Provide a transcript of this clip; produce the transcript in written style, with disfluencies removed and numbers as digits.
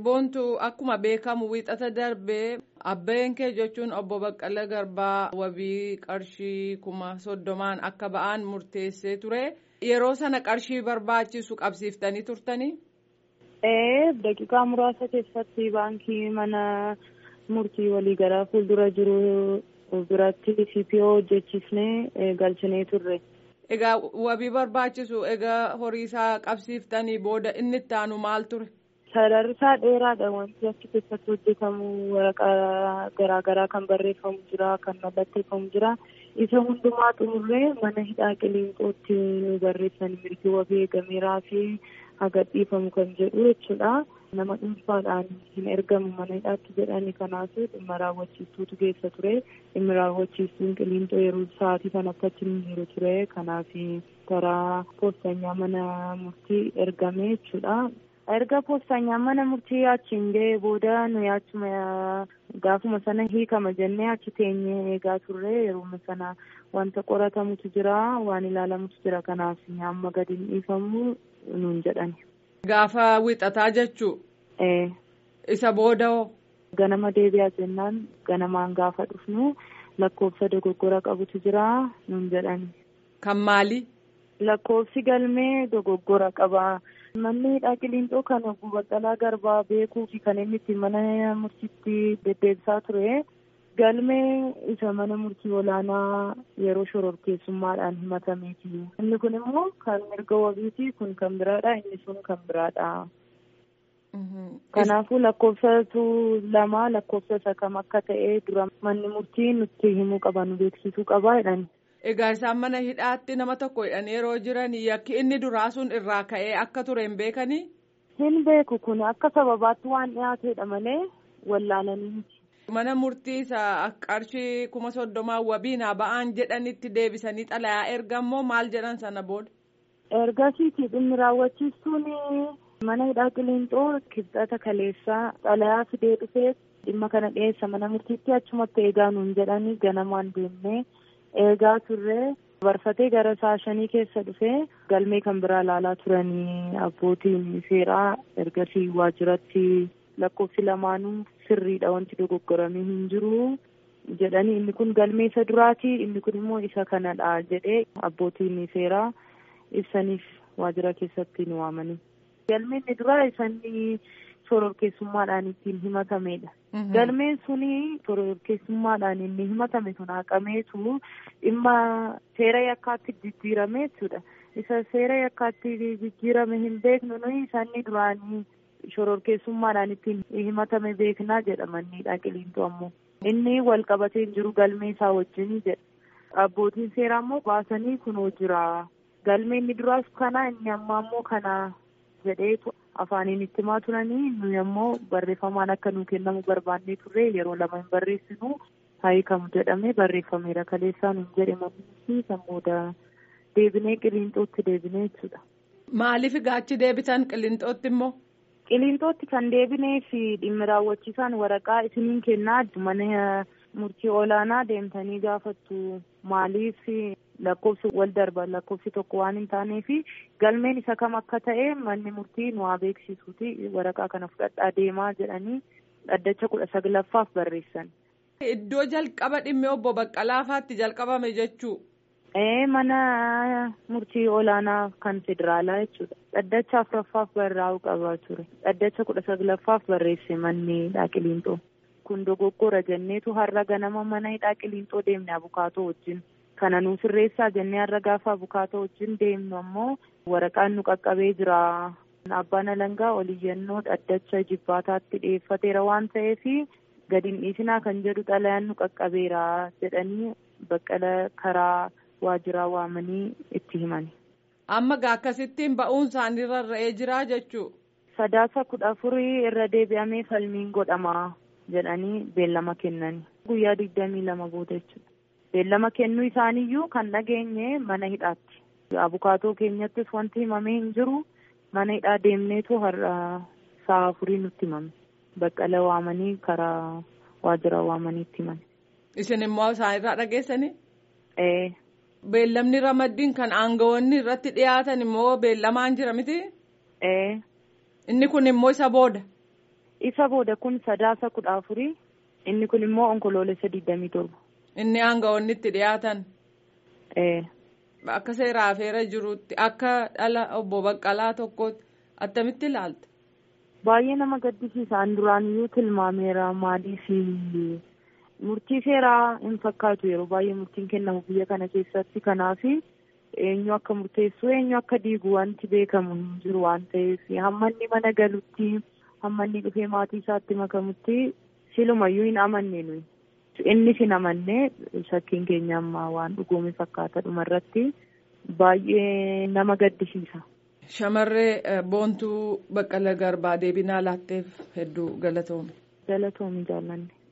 Boontuu akkuma beekamu wiixata darbee abbeen kee jechuun obbo Baqqalee Garbaa wabii qarshii 30,000 akka ba'an murteessee ture. Yeroo sana qarshii barbaachisu qabsiiftanii turtanii? Daqiiqaa muraasa keessatti baankii mana murtii walii gara fuuldura jiru biratti CPO hojjechiisnee galchinee turre. Egaa wabii barbaachisu egaa horii isaa qabsiiftanii booda inni itti aanu maal ture? Sadarkaa dheeraadha wanti achi keessatti hojjetamu waraqaa garaagaraa kan barreeffamu jira kan mallatteeffamu jira isa hundumaa xumurree mana hidhaa Qiliinxootti nu barreessan mirgi wabii eegameeraa fi haga dhiifamu kan jedhu jechuudha. Nama dhuunfaadhaan hin ergamu mana hidhaatti jedhani kanaaf dhimma raawwachiistuutu keessa ture. Dhimmi raawwachiistuun Qiliinxoo yeroo sa'aatii kanatti achi hin jiru ture kanaaf karaa poostanyaa mana murtii ergame jechuudha. Erga poostanyaa mana murtii achiin ga'ee booda nuyi achuma gaafuma sana hiikama jennee achi teenyee eegaa turre yeroo sana wanta qoratamutu jira waan ilaalamutu jira kanaaf amma gadi hin dhiifamu nuun jedhani. Gaafa wixataa jechuu? Isa booda hoo? Ganama deebi'aa jennaan ganamaan gaafa dhufnu lakkoofsa dogoggora qabutu jira nuun jedhani. Kan maali? Lakkoofsi galmee dogoggora qaba. Manni hidhaa Qiliinxoo kan obbo Baqqalaa Garbaa beekuu fi kan inni itti mana murtiitti deddeebisaa ture. Galmee isa mana murtii olaanaa yeroo shororkeessummaadhaan himatameeti. Inni kun immoo kan mirga wabiiti kun kan biraadha inni sun kan biraadha. Kanaafuu lakkoofsatu lama lakkoofsa isa kam akka ta'e dura manni murtii nutti himuu qaba nu beeksisuu qaba jedhani. Egaa isaan mana hidhaatti nama tokko hidhan yeroo jiran yakki inni duraa sun irraa ka'ee akka ture hin beekanii? Hin beeku kun akka sababaatti waan dhiyaateedha malee wallaalanii miti. Mana murtii isa qarshii 30,000 wabiinaa ba'aan jedhanitti deebisanii xalayaa ergammoo maal jedhan sana booda? Ergasiiti dhimmi raawwachiistuun mana hidhaa Qiliinxoo kibxata kaleessaa xalayaa fidee dhufee dhimma kana dhiyeessa mana murtiitti achumatti eegaa nuun jedhanii ganamaan deemnee. Eegaa turre barfatee gara sa'a 5 keessa dhufee galmee kan biraa ilaalaa turanii abbootiin seeraa ergasii waajjiratti lakkoofsi lamaanuu sirriidha wanti dogoggoramee hin jiru jedhanii inni kun galmee isa duraati inni kun immoo isa kanadha jedhee abbootiin seeraa ibsaniif waajjira keessatti nu waamanii. Galmeen inni duraa isanii shororkeessummaadhaan ittiin himatamedha. Galmeen suni shororkeessummaadhaan inni himatame sun haqameetu dhimma seera yakkaatti jijjiirame jechuudha. Isa seera yakkaatti jijjiirame hin beeknu nuyi isaanii duraanii shororkeessummaadhaan ittiin himatame beeknaa jedha manni hidhaa Qiliinxoo ammoo. Inni wal qabatee jiru galmee isaa wajjin jedha. Abbootiin seeraa ammoo baasanii kunoo jira. Galmeen inni duraas kana inni ammaa ammoo kana jedheetu afaaniin itti himaa turanii nuyi ammoo barreeffamaan akka nuu kennamu barbaannee turre yeroo lama hin barreessinu hiikamu jedhamee barreeffameera kaleessaa nuun jedhe manni kan booda deebinee Qiliinxootti deebinee jechuudha. Maaliif gaachi deebitan Qiliinxootti immoo? Qiliinxootti kan deebinee fi dhimmi raawwachiisaan waraqaa isiniin kennaa mana murtii olaanaa deemtanii gaafattu maaliif lakkoofsi wal darba lakkoofsi tokko waan hin taaneef galmeen isa kam akka ta'e manni murtii nu haa beeksisuuti waraqaa kana fudhadhaa deemaa jedhanii dhaddacha 19ffaaf barreessan. Iddoo jalqaba dhimmi obbo Baqqalaafaatti jalqabame jechuu? Mana murtii olaanaa kan federaalaa jechuudha. Dhaddacha 4ffaaf barraa'uu qaba ture. Dhaddacha 19ffaaf barreesse manni hidhaa Qiliinxoo. Kun dogoggora jenneetu har'a ganama mana hidhaa Qiliinxoo deemne abukaatoo wajjin. Kana nu sirreessaa jennee har'a gaafa abukaatoo wajjin deemnu ammoo waraqaan nu qaqqabee jira. Abbaan alangaa oliyyannoo dhaddacha jibbaataatti dhiyeeffateera waan ta'eef gadi hin dhiisinaa kan jedhu xalayaan nu qaqqabeera jedhanii Baqqala karaa waajjiraa waamanii itti himani. Amma akkasittiin ba'uun isaaniirra ra'ee jira jechuu? Sadaasa 14 irra deebi'amee falmiin godhama jedhanii beellama kennani. Guyyaa 22 booda jechuudha. Beellama kennuu isaaniiyyuu kan dhageenye mana hidhaatti. Abukaatoo keenyattis wanti himamee hin jiru mana hidhaa deemneetu har'a sa'a 4 nutti himame. Baqqala waamanii karaa waajjira waamanii itti himani. Isin immoo isaanirraa dhageessanii? Beellamni ramaddiin kan aangawoonni irratti dhiyaatan immoo beellamaan jira miti? Inni kun immoo isa booda? Isa booda kun 9/14 inni kun immoo onkoloolessa 27. Inni aangawoonni itti dhiyaatan. Akka seera afeera jirutti akka dhala obbo Baqqalaa tokkotti attamitti ilaalta? Baay'ee nama gaddisiisaan duraaniyyuu tilmaameera maaliif murtii seeraa hin fakkaatu yeroo baay'ee murtiin kennamu biyya kana keessatti kanaaf eenyu akka murteessu eenyu akka diigu wanti beekamu hin jiru waan ta'eef hamma inni mana galutti hamma inni dhufee maatii isaatti makamutti silumayyuu hin amanne nuyi. Innis hin amanne shakkiin keenya ammaa waan dhugoome fakkaata dhumarratti baay'ee nama gaddisiisa. Shamarree Boontuu Baqqalaa Garbaa deebinaa laatteef hedduu galatoomi. Galatoomi jaallanne.